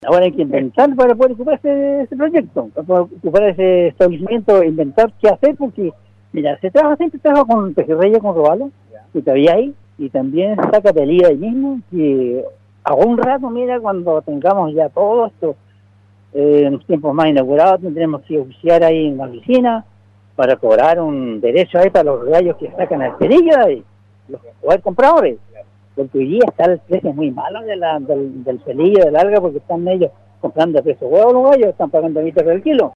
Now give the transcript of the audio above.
Ahora hay que inventar para poder ocupar ese proyecto, para ocupar ese establecimiento, inventar qué hacer, porque, mira, siempre trabaja con pejerreyes, con robalos, que todavía hay, y también saca pelea ahí mismo, que a un rato, mira, cuando tengamos ya todo esto, en los tiempos más inaugurados, tendremos que oficiar ahí en la oficina para cobrar un derecho ahí para los gallos que sacan el pelillo ahí, los compradores. Porque hoy día está el precio muy malo del pelillo, del alga, porque están ellos comprando a precio huevo los gallos, están pagando 20 por el kilo.